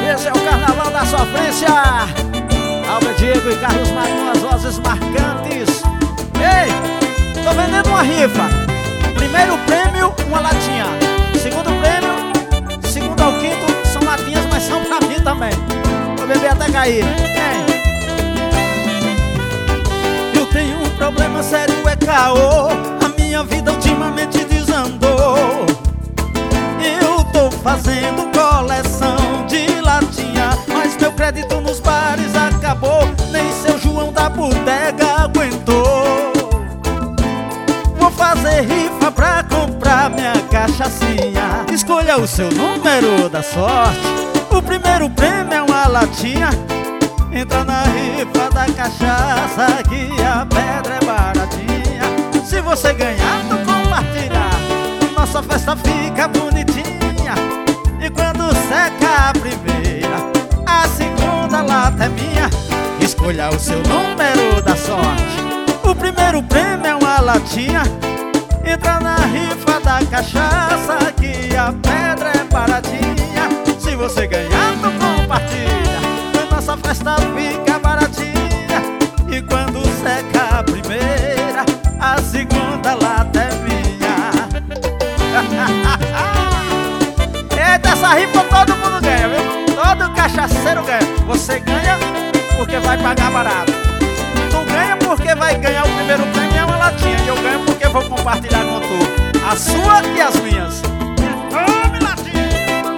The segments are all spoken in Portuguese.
Esse é o Carnaval da Sofrência. Albert Diego e Carlos Marinho, as vozes marcantes. Ei, tô vendendo uma rifa. Primeiro prêmio, uma latinha. Segundo prêmio, segundo ao quinto, são latinhas, mas são pra mim também. Vou beber até cair. Eu tenho um problema sério, é caô. A minha vida ultimamente desandou. Eu tô fazendo coleção de latinha, mas meu crédito nos bares acabou. Nem seu João da bodega aguentou. Vou fazer rifa pra comprar minha cachaçinha. Escolha o seu número da sorte. O primeiro prêmio é uma latinha. Entra na rifa da cachaça que a pedra é baratinha. Se você ganhar, tu compartilha. Nossa festa fica bonitinha. E quando seca a primeira, a segunda lata é minha. Escolha o seu número da sorte. O primeiro prêmio é uma latinha. Entra na rifa da cachaça que a pedra é baratinha. Se você ganhar, tu compartilha. A nossa festa fica baratinha. E quando seca a primeira, a segunda lata é minha. Eita, essa rifa todo mundo ganha, viu? Todo cachaceiro ganha. Você ganha porque vai pagar barato. Tu ganha porque vai ganhar o primeiro prêmio, é uma latinha. E eu ganho porque vou compartilhar com tu a sua e as minhas. Tome latinha.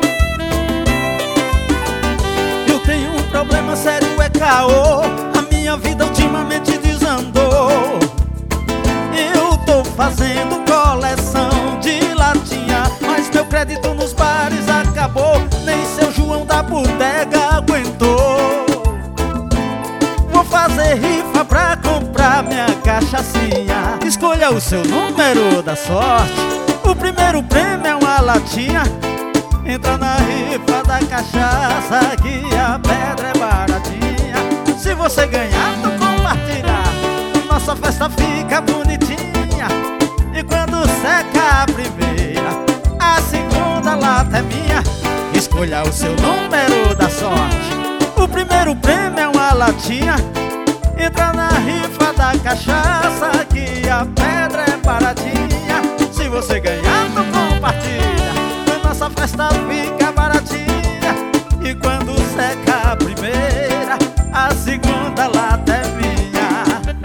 Eu tenho um problema sério, é caô. A minha vida ultimamente desandou. Eu tô fazendo coleção de latinha, mas meu crédito nos bares acabou. Nem seu João da bodega aguentou. Vou fazer rifa pra comprar minha cachaçinha. Escolha o seu número da sorte. O primeiro prêmio é uma latinha. Entra na rifa da cachaça que a pedra é baratinha. Se você ganhar, tu compartilha. Nossa festa fica bonitinha. E quando seca a primeira, a segunda lata é minha. Escolha o seu número da sorte. O primeiro prêmio é uma latinha. Entra na rifa da cachaça que a pedra é baratinha. Se você ganhar, tu compartilha. A nossa festa fica baratinha. E quando seca a primeira, a segunda lata é minha.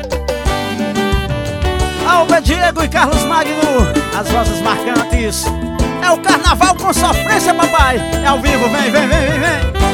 Albert Diego e Carlos Magno, as vozes marcantes. É o Carnaval com Sofrência, papai. É ao vivo, vem, vem, vem, vem, vem.